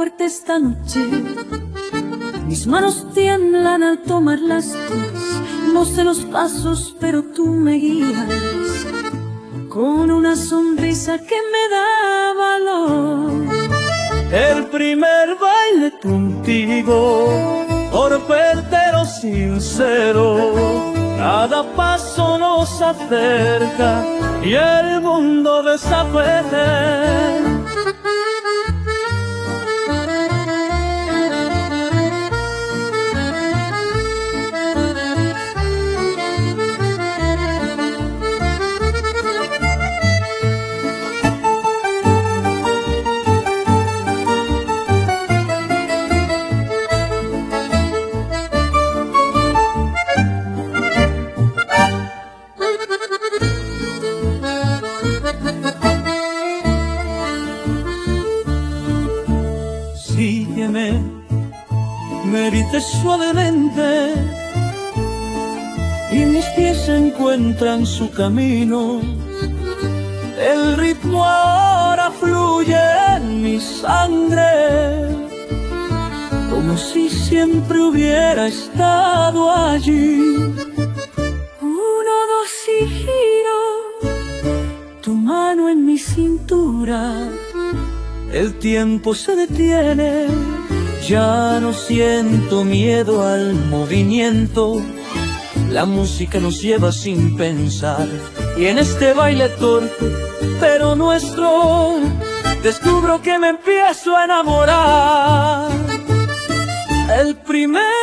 fuerte esta noche. Mis manos tiemblan al tomar las tuyas. No sé los pasos, pero tú me guías con una sonrisa que me da valor. El primer baile contigo, torpe pero sincero, cada paso nos acerca y el mundo desaparece. Sígueme, me dices suavemente, y mis pies encuentran su camino. El ritmo ahora fluye en mi sangre, como si siempre hubiera estado allí. Uno, dos y giro, tu mano en mi cintura. El tiempo se detiene, ya no siento miedo al movimiento. La música nos lleva sin pensar, y en este baile torpe, pero nuestro, descubro que me empiezo a enamorar. El primer